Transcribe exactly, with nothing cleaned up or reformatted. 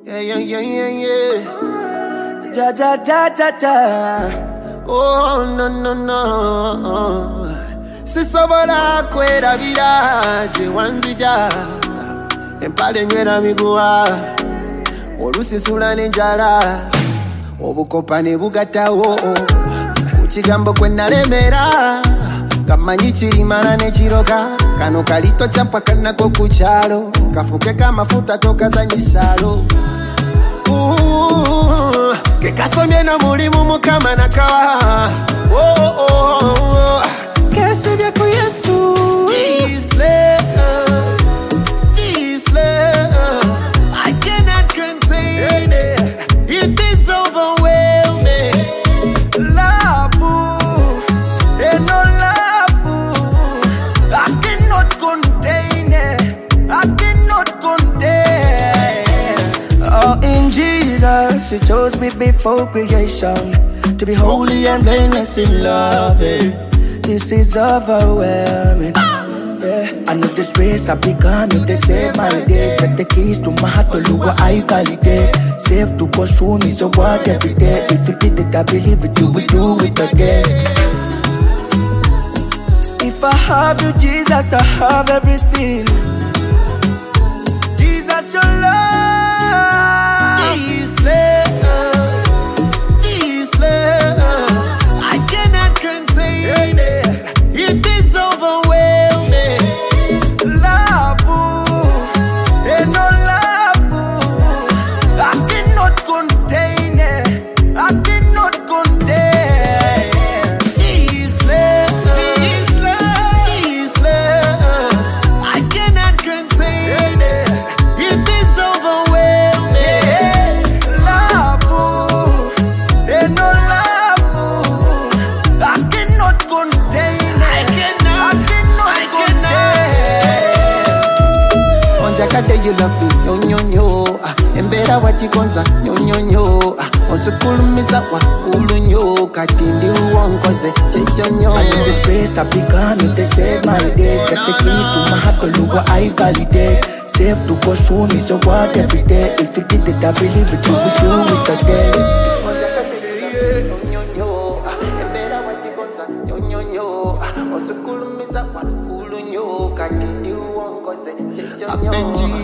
Yeah, yeah, yeah, yeah, yeah. Ja, ja, ja, ja, ja. Oh, no, no, no. Sisobola kwerabira gye wanzija empale nywera miguwa olusisula n'enjala obukopa ne bugatawo ku kigambo kwe nalemera kamanyi kirimala ne kiroka kano kalito kyapa kanako ku kyalo kafuke kamafuta tokazanyisalo ke kasomye no mulimu mukama nakawa oh, oh, oh. Kesibye ku Yesu this love, this love I cannot contain it. It is overwhelming. Love, and no love I cannot contain it. I cannot contain. Oh, in Jesus, He chose me before creation to be holy and blameless in love. eh. This is overwhelming. Yeah, I know this race I begun if they save my days. Take the keys to my heart to look what I validate. Safe to pursue me so what every day. If you did it, I believe it, you will do it again. If I have you, Jesus, I have everything. Jesus, your love. This love, this love I cannot contain it. It is overwhelming. Love, and no love I cannot contain it. I cannot contain. This love, this love, this love I cannot contain it. It is overwhelming. Love, and no love I cannot contain. I cannot, I cannot I cannot. Onjakade you love me, nyo nyo nyo. Ah, embera wachikonza, nyo nyo nyo. Ah, osukulumiza wa ulu nyo. Katindi uongoze, checho nyo. I know this grace I begun if they save my days. Get the keys to my heart to look what I validate. Safe to pursue me so what every day. If you did it, I believe it, you will do it again. Benji